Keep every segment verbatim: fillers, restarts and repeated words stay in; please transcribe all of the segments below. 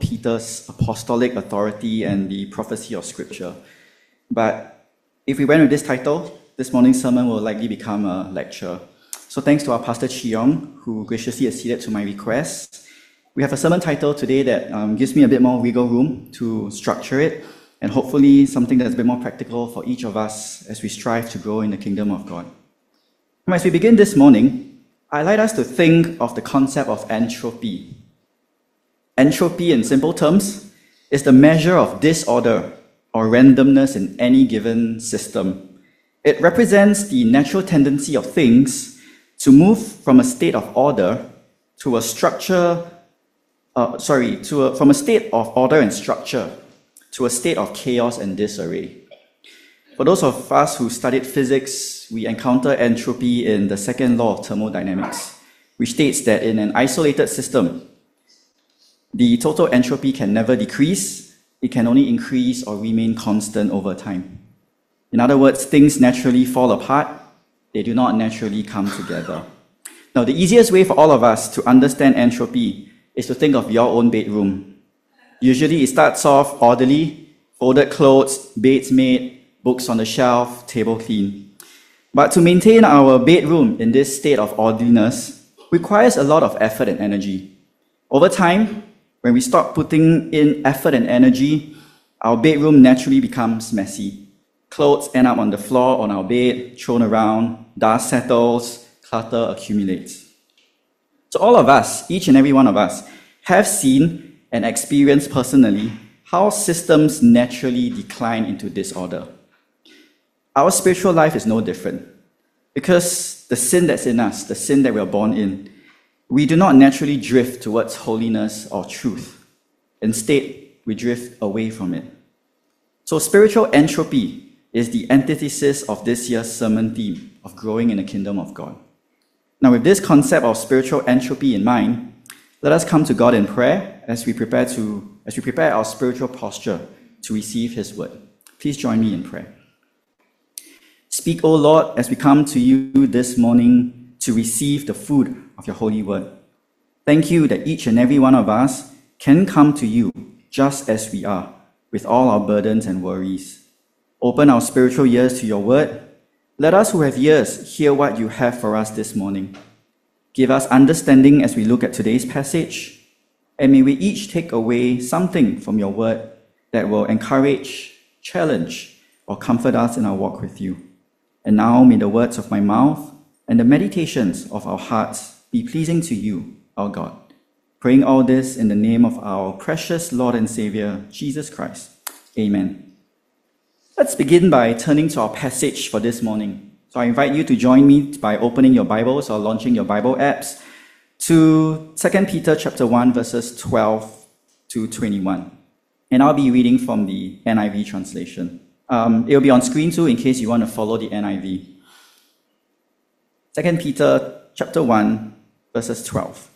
Peter's apostolic authority and the prophecy of Scripture. But if we went with this title, this morning's sermon will likely become a lecture. So thanks to our Pastor Chi Yong, who graciously acceded to my request. We have a sermon title today that um, gives me a bit more wiggle room to structure it, and hopefully something that's a bit more practical for each of us as we strive to grow in the kingdom of God. And as we begin this morning, I'd like us to think of the concept of entropy. Entropy, in simple terms, is the measure of disorder or randomness in any given system. It represents the natural tendency of things to move from a state of order to a structure, uh, sorry, to a, from a state of order and structure to a state of chaos and disarray. For those of us who studied physics, we encounter entropy in the second law of thermodynamics, which states that in an isolated system, the total entropy can never decrease, it can only increase or remain constant over time. In other words, things naturally fall apart, they do not naturally come together. Now, the easiest way for all of us to understand entropy is to think of your own bedroom. Usually it starts off orderly, folded clothes, beds made, books on the shelf, table clean. But to maintain our bedroom in this state of orderliness requires a lot of effort and energy. Over time, when we stop putting in effort and energy, our bedroom naturally becomes messy. Clothes end up on the floor, on our bed, thrown around, dust settles, clutter accumulates. So all of us, each and every one of us, have seen and experienced personally how systems naturally decline into disorder. Our spiritual life is no different, because the sin that's in us, the sin that we are born in, we do not naturally drift towards holiness or truth. Instead, we drift away from it. So spiritual entropy is the antithesis of this year's sermon theme of growing in the kingdom of God. Now, with this concept of spiritual entropy in mind, let us come to God in prayer as we prepare to as we prepare our spiritual posture to receive His word. Please join me in prayer. Speak, O Lord, as we come to you this morning to receive the food of your holy word. Thank you that each and every one of us can come to you just as we are, with all our burdens and worries. Open our spiritual ears to your word. Let us who have ears hear what you have for us this morning. Give us understanding as we look at today's passage, and may we each take away something from your word that will encourage, challenge, or comfort us in our walk with you. And now may the words of my mouth and the meditations of our hearts be pleasing to you, our God. Praying all this in the name of our precious Lord and Savior, Jesus Christ. Amen. Let's begin by turning to our passage for this morning. So I invite you to join me by opening your Bibles or launching your Bible apps to Second Peter chapter one, verses twelve to twenty-one. And I'll be reading from the N I V translation. Um, it'll be on screen too in case you want to follow the N I V. Second Peter chapter one, verses twelve.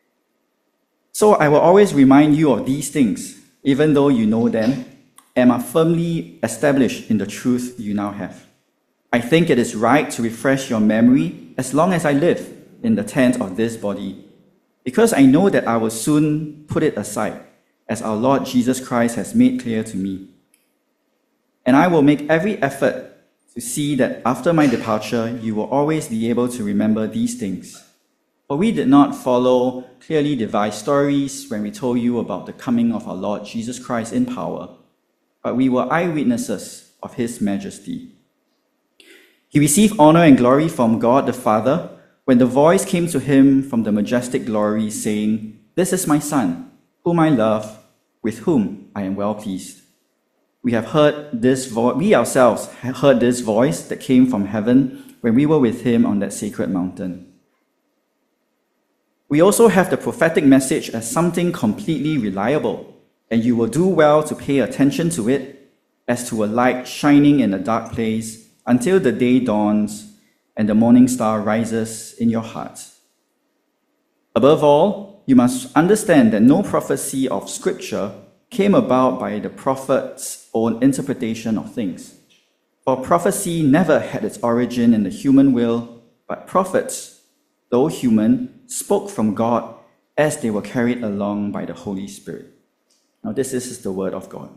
So I will always remind you of these things, even though you know them, and are firmly established in the truth you now have. I think it is right to refresh your memory as long as I live in the tent of this body, because I know that I will soon put it aside, as our Lord Jesus Christ has made clear to me. And I will make every effort to see that after my departure, you will always be able to remember these things. For we did not follow clearly devised stories when we told you about the coming of our Lord Jesus Christ in power, but we were eyewitnesses of his majesty. He received honor and glory from God the Father when the voice came to him from the majestic glory, saying, "This is my Son, whom I love, with whom I am well pleased." We have heard this vo- we ourselves heard this voice that came from heaven when we were with him on that sacred mountain. We also have the prophetic message as something completely reliable, and you will do well to pay attention to it as to a light shining in a dark place until the day dawns and the morning star rises in your hearts. Above all, you must understand that no prophecy of Scripture came about by the prophet's own interpretation of things. For prophecy never had its origin in the human will, but prophets, though human, spoke from God as they were carried along by the Holy Spirit. Now, this is the word of God.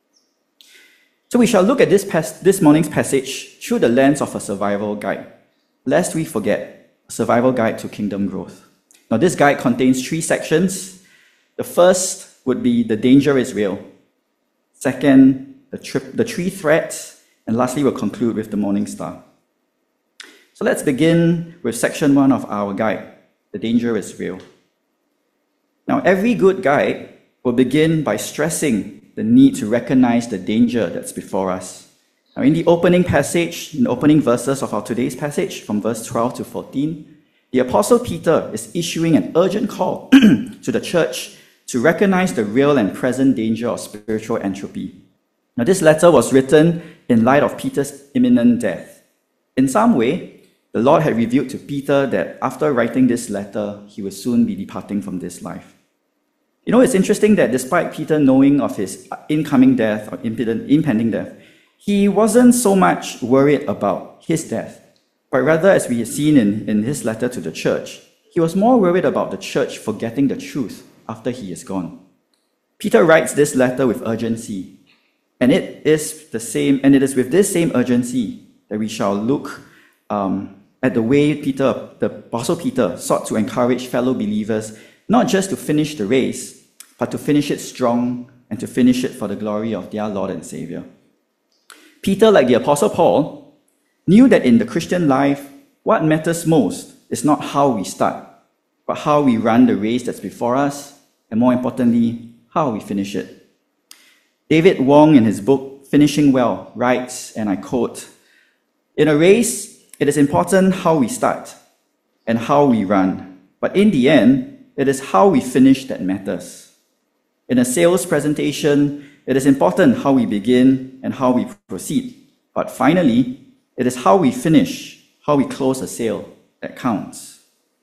So we shall look at this, pas- this morning's passage through the lens of a survival guide, lest we forget, a survival guide to kingdom growth. Now, this guide contains three sections. The first would be the danger is real. Second, the, tri- the three threats. And lastly, we'll conclude with the morning star. So let's begin with section one of our guide. The danger is real. Now, every good guide will begin by stressing the need to recognize the danger that's before us. Now, in the opening passage, in the opening verses of our today's passage, from verse twelve to fourteen, the Apostle Peter is issuing an urgent call to the church to recognize the real and present danger of spiritual entropy. Now, this letter was written in light of Peter's imminent death. In some way, the Lord had revealed to Peter that after writing this letter, he would soon be departing from this life. You know, it's interesting that despite Peter knowing of his incoming death or impending death, he wasn't so much worried about his death, but rather, as we have seen in, in his letter to the church, he was more worried about the church forgetting the truth after he is gone. Peter writes this letter with urgency, and it is the same, and it is with this same urgency that we shall look um, at the way Peter, the Apostle Peter, sought to encourage fellow believers not just to finish the race, but to finish it strong and to finish it for the glory of their Lord and Savior. Peter, like the Apostle Paul, knew that in the Christian life, what matters most is not how we start, but how we run the race that's before us, and more importantly, how we finish it. David Wong, in his book, Finishing Well, writes, and I quote, "In a race, it is important how we start and how we run, but in the end, it is how we finish that matters. In a sales presentation, it is important how we begin and how we proceed. But finally, it is how we finish, how we close a sale that counts."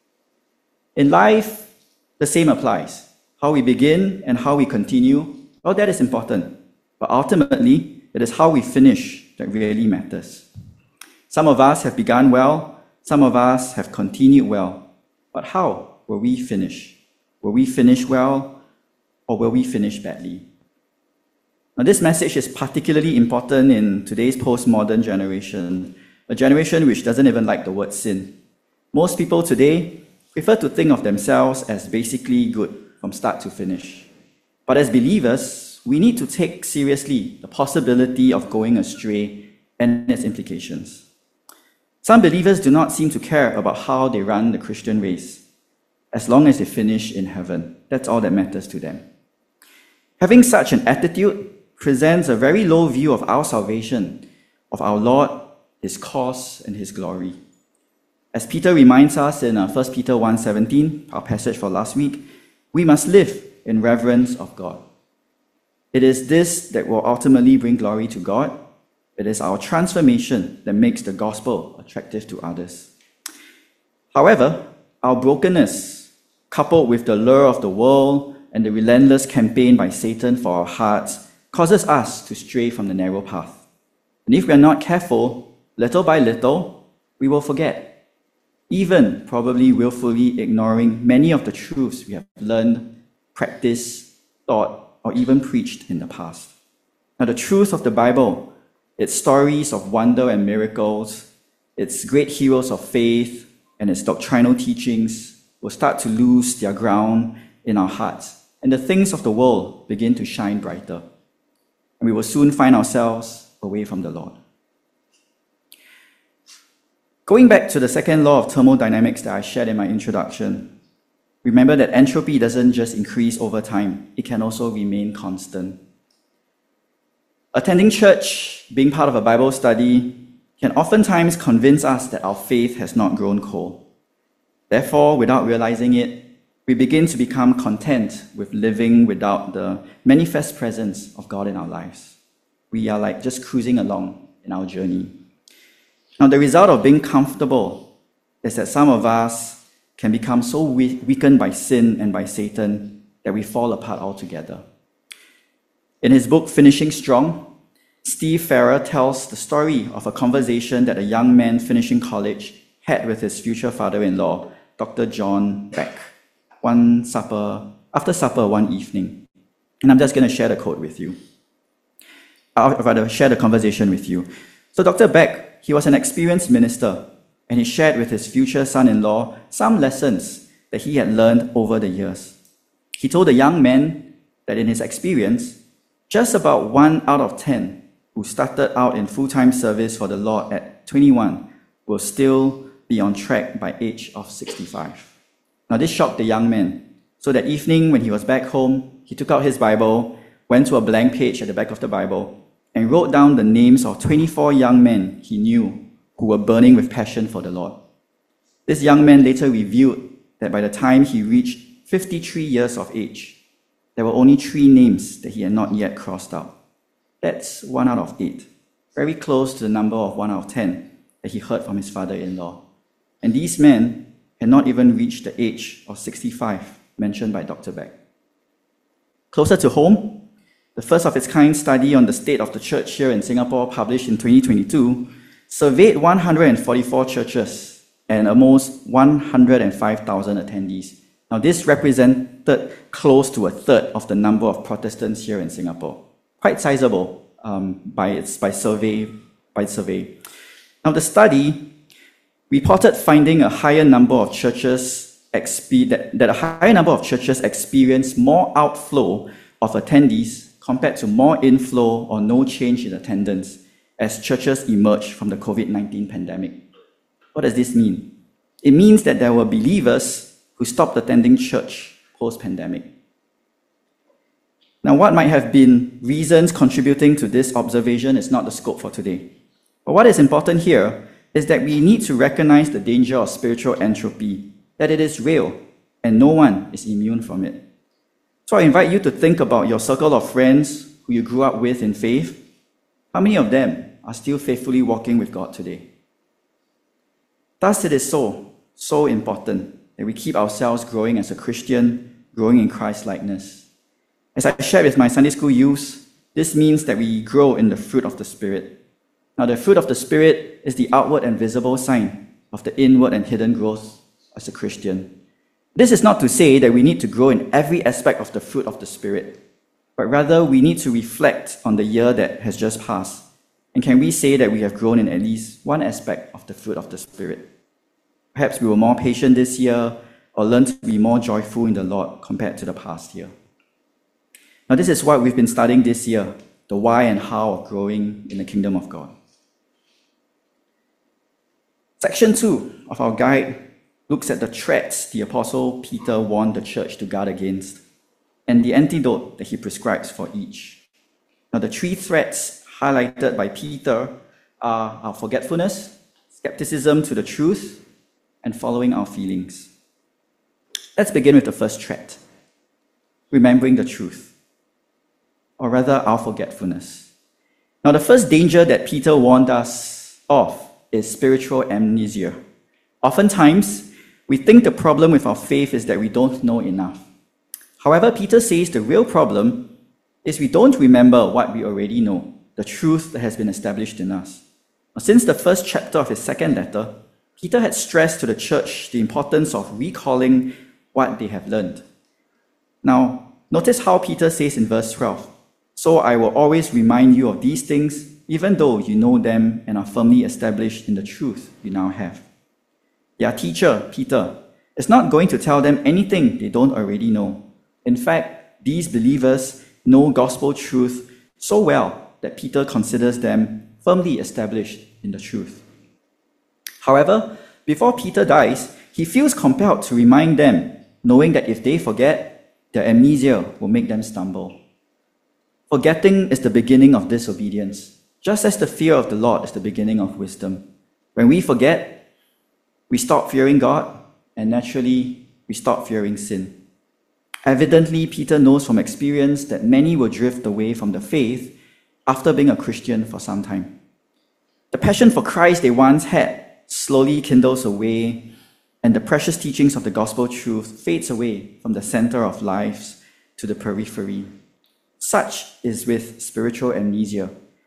In life, the same applies. How we begin and how we continue, well, that is important. But ultimately, it is how we finish that really matters. Some of us have begun well, some of us have continued well. But how will we finish? Will we finish well, or will we finish badly? Now, this message is particularly important in today's postmodern generation, a generation which doesn't even like the word sin. Most people today prefer to think of themselves as basically good from start to finish. But as believers, we need to take seriously the possibility of going astray and its implications. Some believers do not seem to care about how they run the Christian race, as long as they finish in heaven. That's all that matters to them. Having such an attitude presents a very low view of our salvation, of our Lord, His cause, and His glory. As Peter reminds us in First Peter one seventeen, our passage for last week, we must live in reverence of God. It is this that will ultimately bring glory to God. It is our transformation that makes the gospel attractive to others. However, our brokenness, coupled with the lure of the world and the relentless campaign by Satan for our hearts, causes us to stray from the narrow path. And if we are not careful, little by little, we will forget, even probably willfully ignoring many of the truths we have learned, practiced, taught, or even preached in the past. Now, the truth of the Bible, its stories of wonder and miracles, its great heroes of faith, and its doctrinal teachings will start to lose their ground in our hearts, and the things of the world begin to shine brighter. And we will soon find ourselves away from the Lord. Going back to the second law of thermodynamics that I shared in my introduction, remember that entropy doesn't just increase over time, it can also remain constant. Attending church, being part of a Bible study, can oftentimes convince us that our faith has not grown cold. Therefore, without realizing it, we begin to become content with living without the manifest presence of God in our lives. We are like just cruising along in our journey. Now, the result of being comfortable is that some of us can become so weakened by sin and by Satan that we fall apart altogether. In his book, Finishing Strong, Steve Farrer tells the story of a conversation that a young man finishing college had with his future father-in-law, Doctor John Beck, one supper, after supper one evening. And I'm just going to share the quote with you. I'll rather share the conversation with you. So Doctor Beck, he was an experienced minister, and he shared with his future son-in-law some lessons that he had learned over the years. He told the young man that in his experience, just about one out of ten who started out in full-time service for the Lord at twenty-one will still be on track by age of sixty-five. Now this shocked the young man. So that evening when he was back home, he took out his Bible, went to a blank page at the back of the Bible, and wrote down the names of twenty-four young men he knew who were burning with passion for the Lord. This young man later revealed that by the time he reached fifty-three years of age, there were only three names that he had not yet crossed out. That's one out of eight, very close to the number of one out of ten that he heard from his father-in-law. And these men had not even reached the age of sixty-five mentioned by Doctor Beck. Closer to home, the first of its kind study on the state of the church here in Singapore, published in twenty twenty-two, surveyed one hundred forty-four churches and almost one hundred five thousand attendees. Now, this represented close to a third of the number of Protestants here in Singapore. Quite sizable um, by its by survey by survey. Now, the study reported finding a higher number of churches expe- that, that a higher number of churches experience more outflow of attendees compared to more inflow or no change in attendance as churches emerge from the COVID nineteen pandemic. What does this mean? It means that there were believers who stopped attending church post-pandemic. Now, what might have been reasons contributing to this observation is not the scope for today. But what is important here is that we need to recognize the danger of spiritual entropy, that it is real, and no one is immune from it. So I invite you to think about your circle of friends who you grew up with in faith. How many of them are still faithfully walking with God today? Thus, it is so, so important that we keep ourselves growing as a Christian, growing in Christ-likeness. As I shared with my Sunday school youth, this means that we grow in the fruit of the Spirit. Now, the fruit of the Spirit is the outward and visible sign of the inward and hidden growth as a Christian. This is not to say that we need to grow in every aspect of the fruit of the Spirit, but rather we need to reflect on the year that has just passed. And can we say that we have grown in at least one aspect of the fruit of the Spirit? Perhaps we were more patient this year, or learned to be more joyful in the Lord compared to the past year. Now, this is what we've been studying this year, the why and how of growing in the kingdom of God. Section two of our guide looks at the threats the Apostle Peter warned the church to guard against, and the antidote that he prescribes for each. Now, the three threats highlighted by Peter are our forgetfulness, skepticism to the truth, and following our feelings. Let's begin with the first threat, remembering the truth, or rather our forgetfulness. Now, the first danger that Peter warned us of is spiritual amnesia. Oftentimes, we think the problem with our faith is that we don't know enough. However, Peter says the real problem is we don't remember what we already know, the truth that has been established in us. Now, since the first chapter of his second letter, Peter had stressed to the church the importance of recalling what they have learned. Now, notice how Peter says in verse twelve, "So I will always remind you of these things, even though you know them and are firmly established in the truth you now have." Their teacher, Peter, is not going to tell them anything they don't already know. In fact, these believers know gospel truth so well that Peter considers them firmly established in the truth. However, before Peter dies, he feels compelled to remind them, knowing that if they forget, their amnesia will make them stumble. Forgetting is the beginning of disobedience, just as the fear of the Lord is the beginning of wisdom. When we forget, we stop fearing God, and naturally, we stop fearing sin. Evidently, Peter knows from experience that many will drift away from the faith after being a Christian for some time. The passion for Christ they once had slowly kindles away, and the precious teachings of the gospel truth fades away from the center of lives to the periphery. Such is with spiritual amnesia.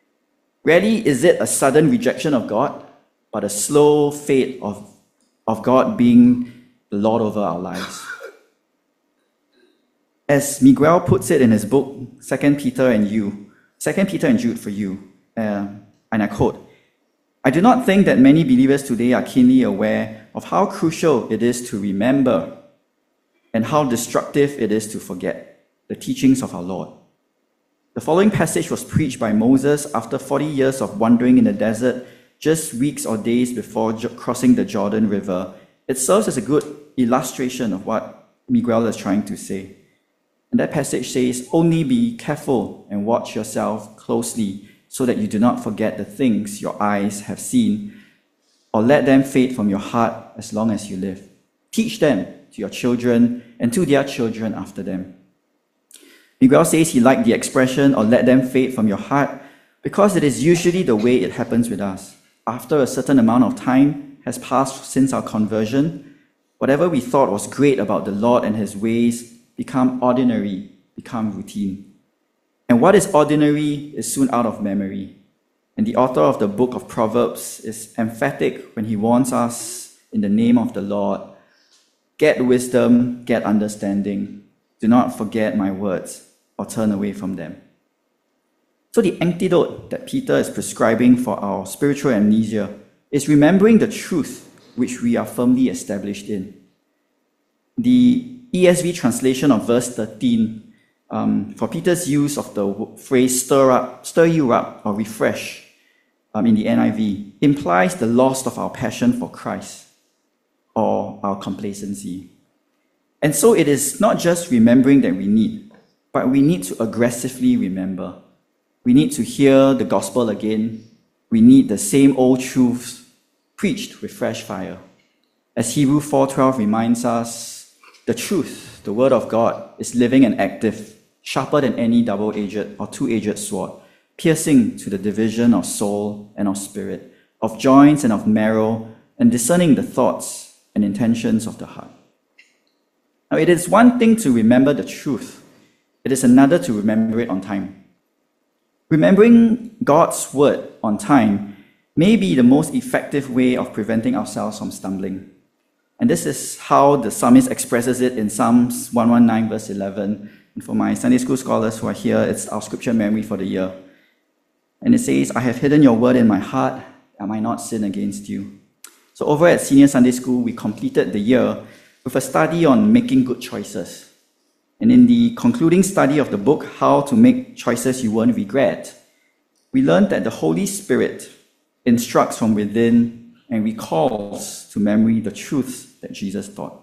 Rarely is it a sudden rejection of God, but a slow fade of, of God being the Lord over our lives. As Miguel puts it in his book, Second Peter and you, Second Peter and Jude for you, uh, and I quote, "I do not think that many believers today are keenly aware of how crucial it is to remember and how destructive it is to forget the teachings of our Lord. The following passage was preached by Moses after forty years of wandering in the desert, just weeks or days before jo- crossing the Jordan River. It serves as a good illustration of what Miguel is trying to say. And that passage says, only be careful and watch yourself closely so that you do not forget the things your eyes have seen, or let them fade from your heart as long as you live. Teach them to your children and to their children after them." Miguel says he liked the expression, "or let them fade from your heart," because it is usually the way it happens with us. After a certain amount of time has passed since our conversion, whatever we thought was great about the Lord and his ways become ordinary, become routine. And what is ordinary is soon out of memory. And the author of the book of Proverbs is emphatic when he warns us in the name of the Lord, "Get wisdom, get understanding. Do not forget my words or turn away from them." So the antidote that Peter is prescribing for our spiritual amnesia is remembering the truth which we are firmly established in. The E S V translation of verse thirteen, um, for Peter's use of the phrase stir up, stir you up, or refresh, um, in the N I V, implies the loss of our passion for Christ or our complacency. And so it is not just remembering that we need, but we need to aggressively remember. We need to hear the gospel again. We need the same old truths preached with fresh fire. As Hebrews four twelve reminds us, the truth, the word of God, is living and active, sharper than any double-edged or two-edged sword, piercing to the division of soul and of spirit, of joints and of marrow, and discerning the thoughts and intentions of the heart. Now, it is one thing to remember the truth. It is another to remember it on time. Remembering God's word on time may be the most effective way of preventing ourselves from stumbling. And this is how the psalmist expresses it in Psalms one nineteen, verse eleven. And for my Sunday school scholars who are here, it's our scripture memory for the year. And it says, "I have hidden your word in my heart, that I might not sin against you." So over at Senior Sunday School, we completed the year with a study on making good choices. And in the concluding study of the book, How to Make Choices You Won't Regret, we learned that the Holy Spirit instructs from within and recalls to memory the truths that Jesus taught.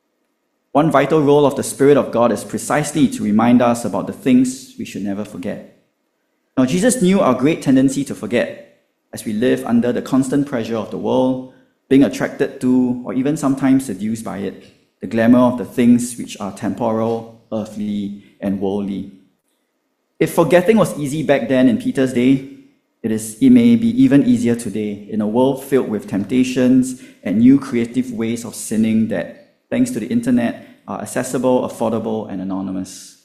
One vital role of the Spirit of God is precisely to remind us about the things we should never forget. Now, Jesus knew our great tendency to forget as we live under the constant pressure of the world, being attracted to, or even sometimes seduced by it, the glamour of the things which are temporal, earthly, and worldly. If forgetting was easy back then in Peter's day, It is, it may be even easier today in a world filled with temptations and new creative ways of sinning that, thanks to the internet, are accessible, affordable, and anonymous.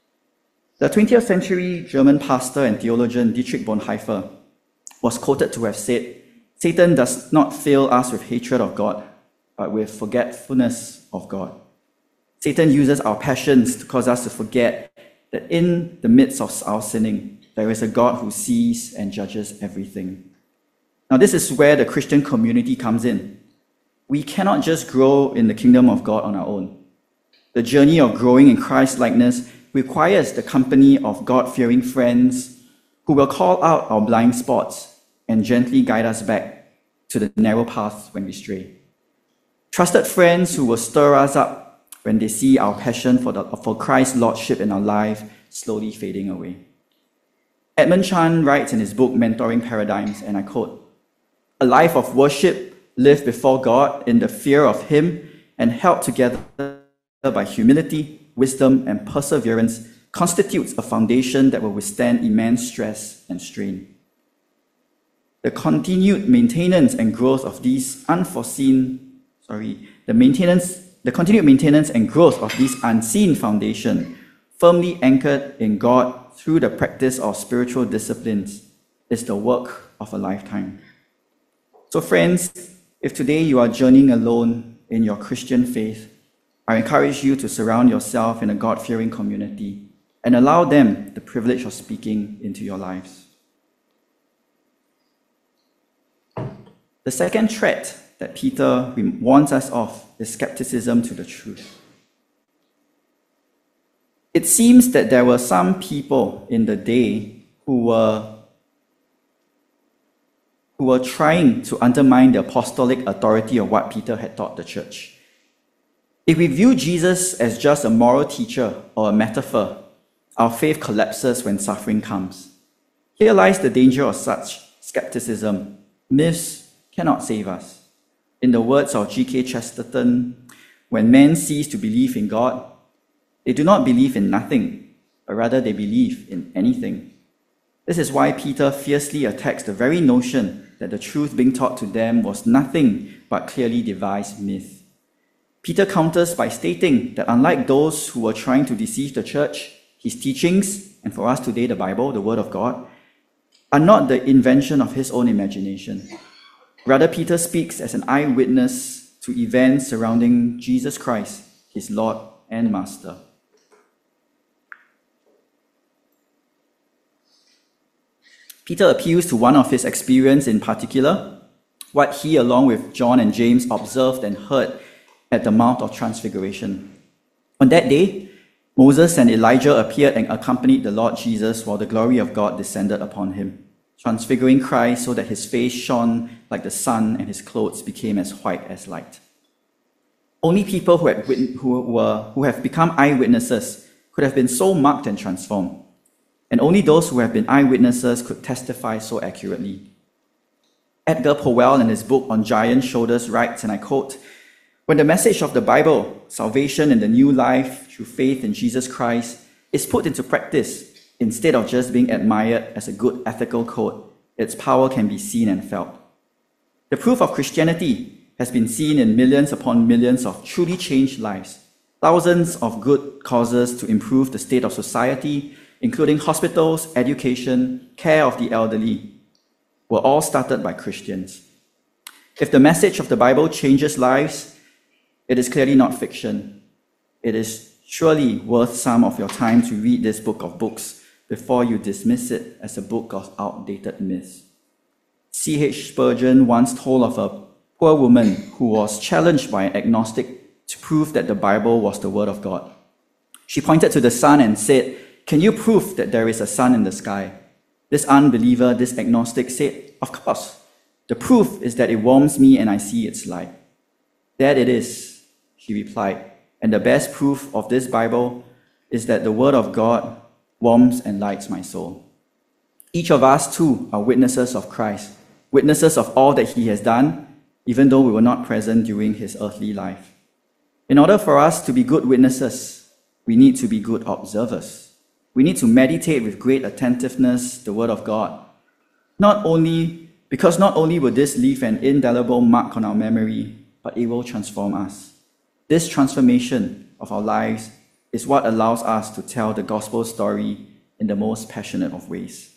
The twentieth century German pastor and theologian Dietrich Bonhoeffer was quoted to have said, "Satan does not fill us with hatred of God, but with forgetfulness of God." Satan uses our passions to cause us to forget that in the midst of our sinning, there is a God who sees and judges everything. Now, this is where the Christian community comes in. We cannot just grow in the kingdom of God on our own. The journey of growing in Christ-likeness requires the company of God-fearing friends who will call out our blind spots and gently guide us back to the narrow path when we stray. Trusted friends who will stir us up when they see our passion for, the, for Christ's lordship in our life slowly fading away. Edmund Chan writes in his book, Mentoring Paradigms, and I quote, "A life of worship lived before God in the fear of Him and held together by humility, wisdom, and perseverance constitutes a foundation that will withstand immense stress and strain. The continued maintenance and growth of these unforeseen, sorry, the maintenance, the continued maintenance and growth of this unseen foundation, firmly anchored in God through the practice of spiritual disciplines, is the work of a lifetime." So friends, if today you are journeying alone in your Christian faith, I encourage you to surround yourself in a God-fearing community and allow them the privilege of speaking into your lives. The second threat that Peter warns us of is skepticism to the truth. It seems that there were some people in the day who were, who were trying to undermine the apostolic authority of what Peter had taught the church. If we view Jesus as just a moral teacher or a metaphor, our faith collapses when suffering comes. Here lies the danger of such skepticism. Myths cannot save us. In the words of G K Chesterton, when men cease to believe in God, they do not believe in nothing, but rather they believe in anything. This is why Peter fiercely attacks the very notion that the truth being taught to them was nothing but clearly devised myth. Peter counters by stating that unlike those who were trying to deceive the church, his teachings, and for us today the Bible, the Word of God, are not the invention of his own imagination. Rather, Peter speaks as an eyewitness to events surrounding Jesus Christ, his Lord and Master. Peter appeals to one of his experience in particular, what he, along with John and James, observed and heard at the Mount of Transfiguration. On that day, Moses and Elijah appeared and accompanied the Lord Jesus while the glory of God descended upon him, transfiguring Christ so that his face shone like the sun and his clothes became as white as light. Only people who, had, who, were, who have become eyewitnesses could have been so marked and transformed, and only those who have been eyewitnesses could testify so accurately. Edgar Powell, in his book On Giant Shoulders, writes, and I quote, "When the message of the Bible, salvation and the new life through faith in Jesus Christ, is put into practice, instead of just being admired as a good ethical code, its power can be seen and felt. The proof of Christianity has been seen in millions upon millions of truly changed lives, thousands of good causes to improve the state of society, including hospitals, education, care of the elderly, were all started by Christians. If the message of the Bible changes lives, it is clearly not fiction. It is surely worth some of your time to read this book of books before you dismiss it as a book of outdated myths." C H Spurgeon once told of a poor woman who was challenged by an agnostic to prove that the Bible was the Word of God. She pointed to the sun and said, "Can you prove that there is a sun in the sky?" This unbeliever, this agnostic said, "Of course. The proof is that it warms me and I see its light." "That it is," she replied, "and the best proof of this Bible is that the Word of God warms and lights my soul." Each of us, too, are witnesses of Christ, witnesses of all that he has done, even though we were not present during his earthly life. In order for us to be good witnesses, we need to be good observers. We need to meditate with great attentiveness the Word of God. Not only, because not only will this leave an indelible mark on our memory, but it will transform us. This transformation of our lives is what allows us to tell the gospel story in the most passionate of ways.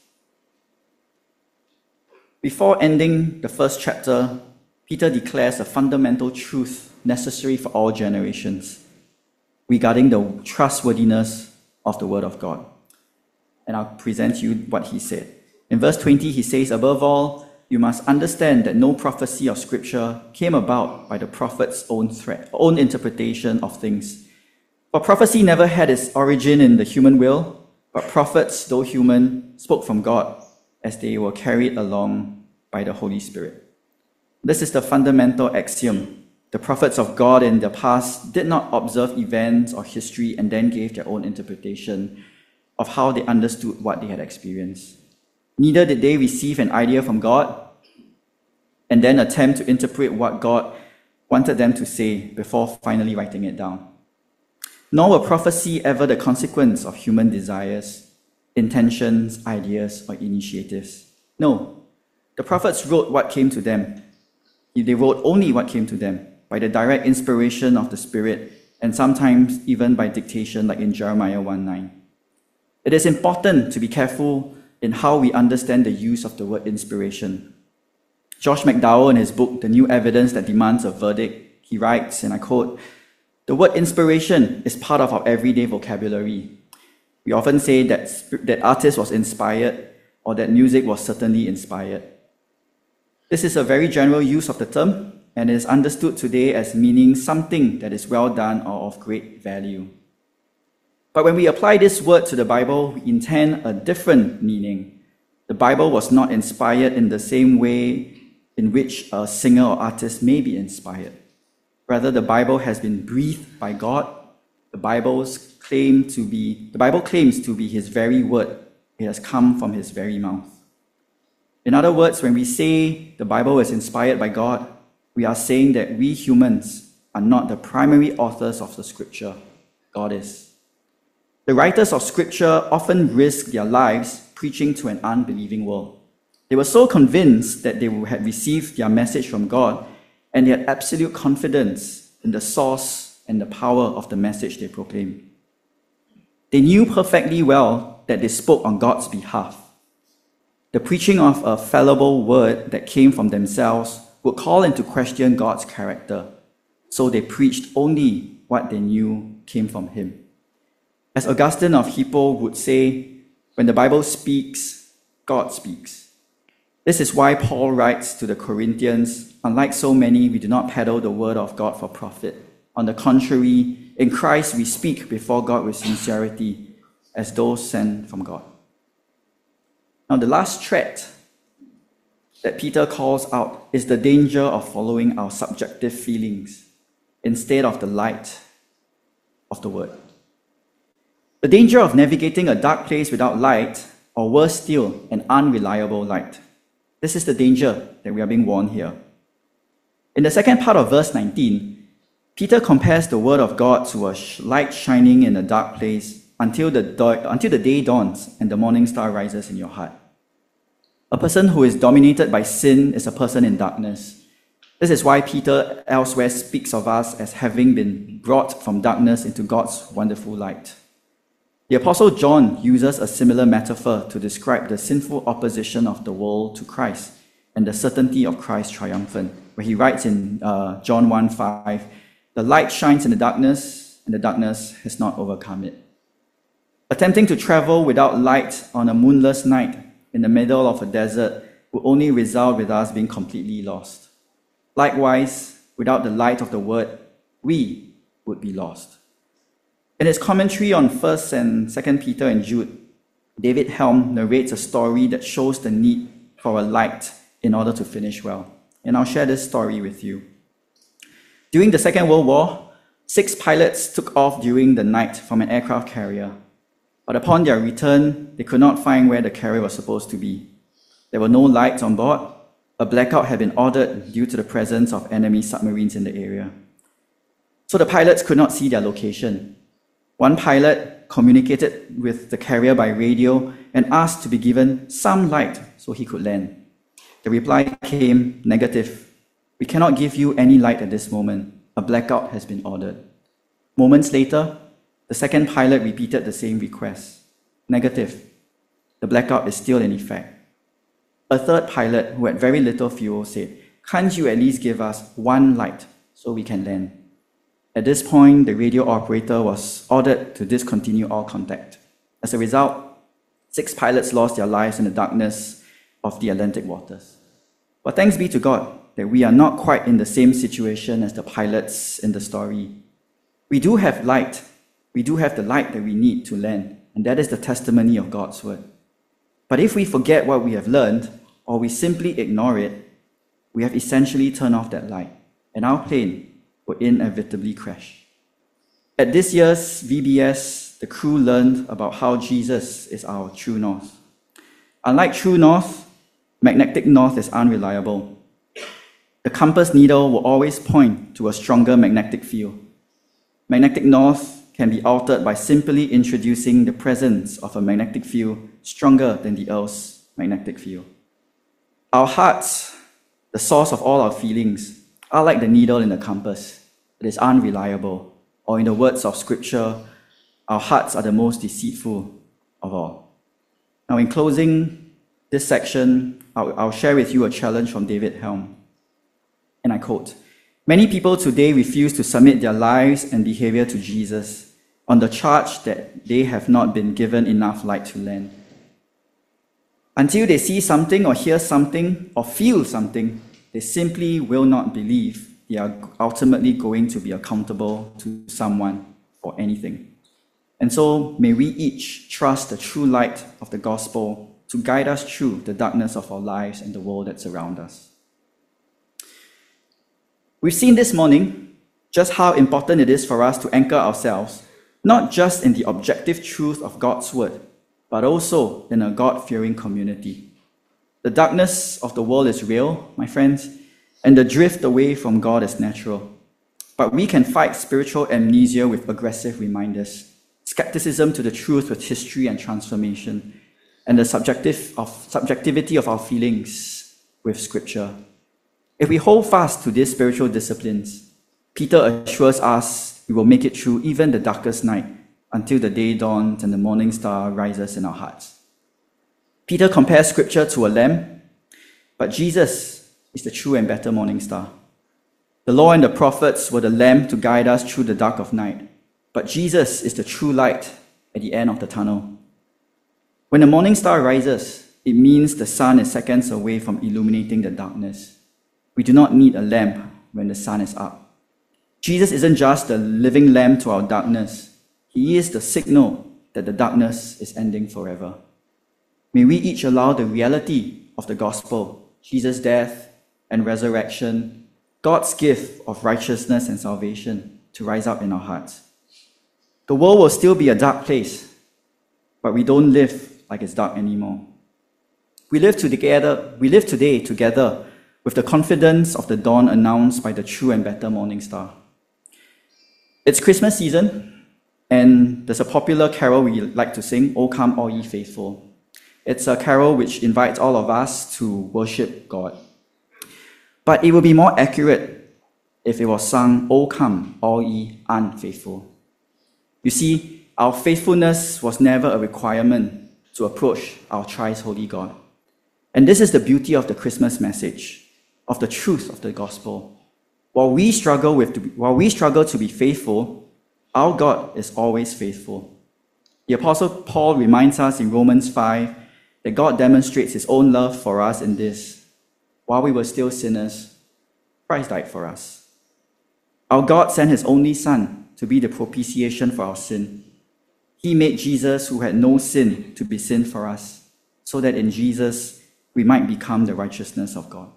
Before ending the first chapter, Peter declares a fundamental truth necessary for all generations regarding the trustworthiness of the Word of God. And I'll present you what he said. In verse twenty, he says, "Above all, you must understand that no prophecy of Scripture came about by the prophet's own threat, own interpretation of things. For prophecy never had its origin in the human will, but prophets, though human, spoke from God as they were carried along by the Holy Spirit." This is the fundamental axiom. The prophets of God in the past did not observe events or history and then gave their own interpretation of how they understood what they had experienced. Neither did they receive an idea from God and then attempt to interpret what God wanted them to say before finally writing it down. Nor were prophecy ever the consequence of human desires, intentions, ideas, or initiatives. No, the prophets wrote what came to them. They wrote only what came to them by the direct inspiration of the Spirit, and sometimes even by dictation, like in Jeremiah one nine. It is important to be careful in how we understand the use of the word inspiration. Josh McDowell, in his book, The New Evidence That Demands a Verdict, he writes, and I quote, The word inspiration is part of our everyday vocabulary. We often say that, that artist was inspired or that music was certainly inspired. This is a very general use of the term and is understood today as meaning something that is well done or of great value. But when we apply this word to the Bible, we intend a different meaning. The Bible was not inspired in the same way in which a singer or artist may be inspired. Rather, the Bible has been breathed by God. The Bible's claim to be, the Bible claims to be His very word. It has come from His very mouth. In other words, when we say the Bible is inspired by God, we are saying that we humans are not the primary authors of the Scripture. God is. The writers of Scripture often risk their lives preaching to an unbelieving world. They were so convinced that they had received their message from God, and they had absolute confidence in the source and the power of the message they proclaimed. They knew perfectly well that they spoke on God's behalf. The preaching of a fallible word that came from themselves would call into question God's character, so they preached only what they knew came from Him. As Augustine of Hippo would say, when the Bible speaks, God speaks. This is why Paul writes to the Corinthians, unlike so many, we do not peddle the word of God for profit. On the contrary, in Christ we speak before God with sincerity, as those sent from God. Now, the last threat that Peter calls out is the danger of following our subjective feelings instead of the light of the word. The danger of navigating a dark place without light, or worse still, an unreliable light. This is the danger that we are being warned here. In the second part of verse nineteen, Peter compares the word of God to a light shining in a dark place until the, until the day dawns and the morning star rises in your heart. A person who is dominated by sin is a person in darkness. This is why Peter elsewhere speaks of us as having been brought from darkness into God's wonderful light. The Apostle John uses a similar metaphor to describe the sinful opposition of the world to Christ and the certainty of Christ triumphant, where he writes in uh, John one five, "The light shines in the darkness, and the darkness has not overcome it." Attempting to travel without light on a moonless night in the middle of a desert will only result with us being completely lost. Likewise, without the light of the word, we would be lost. In his commentary on First and Second Peter and Jude, David Helm narrates a story that shows the need for a light in order to finish well. And I'll share this story with you. During the Second World War, six pilots took off during the night from an aircraft carrier. But upon their return, they could not find where the carrier was supposed to be. There were no lights on board. A blackout had been ordered due to the presence of enemy submarines in the area. So the pilots could not see their location. One pilot communicated with the carrier by radio and asked to be given some light so he could land. The reply came, "Negative. We cannot give you any light at this moment. A blackout has been ordered." Moments later, the second pilot repeated the same request. "Negative. The blackout is still in effect." A third pilot, who had very little fuel, said, "Can't you at least give us one light so we can land?" At this point, the radio operator was ordered to discontinue all contact. As a result, six pilots lost their lives in the darkness of the Atlantic waters. But thanks be to God that we are not quite in the same situation as the pilots in the story. We do have light. We do have the light that we need to land, and that is the testimony of God's word. But if we forget what we have learned, or we simply ignore it, we have essentially turned off that light, and our plane will inevitably crash. At this year's V B S, the crew learned about how Jesus is our true north. Unlike true north, magnetic north is unreliable. The compass needle will always point to a stronger magnetic field. Magnetic north can be altered by simply introducing the presence of a magnetic field stronger than the Earth's magnetic field. Our hearts, the source of all our feelings, are like the needle in the compass. It is unreliable, or in the words of Scripture, our hearts are the most deceitful of all. Now, in closing this section, I'll, I'll share with you a challenge from David Helm. And I quote, Many people today refuse to submit their lives and behavior to Jesus on the charge that they have not been given enough light to learn. Until they see something or hear something or feel something, they simply will not believe they are ultimately going to be accountable to someone for anything. And so may we each trust the true light of the gospel to guide us through the darkness of our lives and the world that surrounds us. We've seen this morning just how important it is for us to anchor ourselves, not just in the objective truth of God's word, but also in a God-fearing community. The darkness of the world is real, my friends, and the drift away from God is natural. But we can fight spiritual amnesia with aggressive reminders, skepticism to the truth with history and transformation, and the subjective of, subjectivity of our feelings with Scripture. If we hold fast to these spiritual disciplines, Peter assures us we will make it through even the darkest night until the day dawns and the morning star rises in our hearts. Peter compares Scripture to a lamp, but Jesus is the true and better morning star. The law and the prophets were the lamp to guide us through the dark of night, but Jesus is the true light at the end of the tunnel. When the morning star rises, it means the sun is seconds away from illuminating the darkness. We do not need a lamp when the sun is up. Jesus isn't just the living lamp to our darkness. He is the signal that the darkness is ending forever. May we each allow the reality of the gospel, Jesus' death and resurrection, God's gift of righteousness and salvation, to rise up in our hearts. The world will still be a dark place, but we don't live like it's dark anymore. We live together, we live today together with the confidence of the dawn announced by the true and better morning star. It's Christmas season, and there's a popular carol we like to sing, O Come All Ye Faithful. It's a carol which invites all of us to worship God. But it would be more accurate if it was sung, O Come All Ye Unfaithful. You see, our faithfulness was never a requirement to approach our thrice holy God. And this is the beauty of the Christmas message, of the truth of the gospel. While we struggle with, while we struggle to be faithful, our God is always faithful. The Apostle Paul reminds us in Romans five that God demonstrates his own love for us in this: while we were still sinners, Christ died for us. Our God sent his only Son to be the propitiation for our sin. He made Jesus, who had no sin, to be sin for us, so that in Jesus we might become the righteousness of God.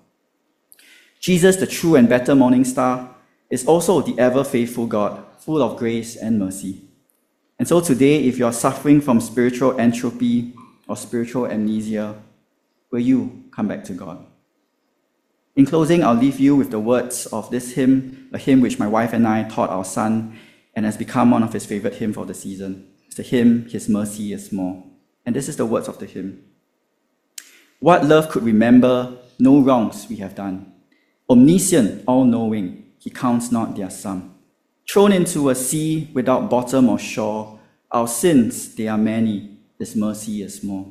Jesus, the true and better morning star, is also the ever-faithful God, full of grace and mercy. And so today, if you are suffering from spiritual entropy or spiritual amnesia, will you come back to God? In closing, I'll leave you with the words of this hymn, a hymn which my wife and I taught our son and has become one of his favorite hymns for the season. It's the hymn, His Mercy is More. And this is the words of the hymn. What love could remember no wrongs we have done? Omniscient, all-knowing, he counts not their sum. Thrown into a sea without bottom or shore, our sins, they are many, his mercy is more.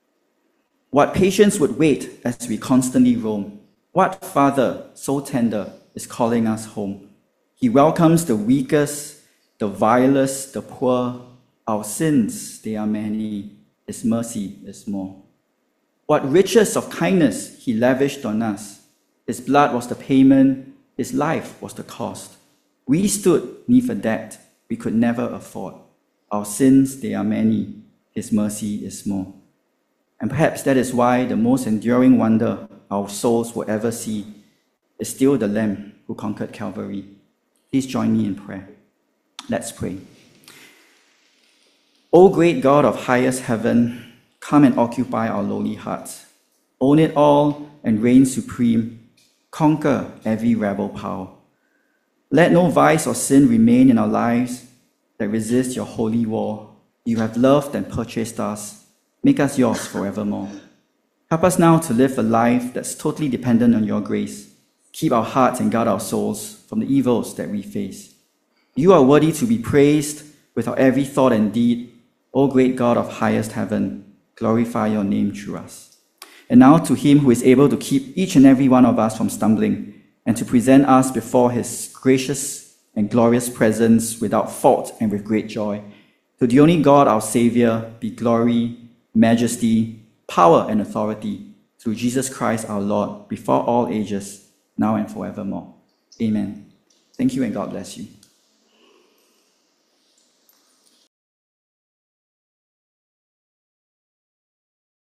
What patience would wait as we constantly roam? What father so tender is calling us home? He welcomes the weakest, the vilest, the poor. Our sins, they are many, his mercy is more. What riches of kindness he lavished on us. His blood was the payment, his life was the cost. We stood neath a debt we could never afford. Our sins, they are many, his mercy is more. And perhaps that is why the most enduring wonder our souls will ever see is still the Lamb who conquered Calvary. Please join me in prayer. Let's pray. O great God of highest heaven, come and occupy our lowly hearts. Own it all and reign supreme. Conquer every rebel power. Let no vice or sin remain in our lives that resist your holy war. You have loved and purchased us. Make us yours forevermore. Help us now to live a life that's totally dependent on your grace. Keep our hearts and guard our souls from the evils that we face. You are worthy to be praised with our every thought and deed. O great God of highest heaven, glorify your name through us. And now to him who is able to keep each and every one of us from stumbling, and to present us before his gracious and glorious presence without fault and with great joy. To the only God, our Savior, be glory, majesty, power, and authority through Jesus Christ our Lord, before all ages, now and forevermore. Amen. Thank you and God bless you.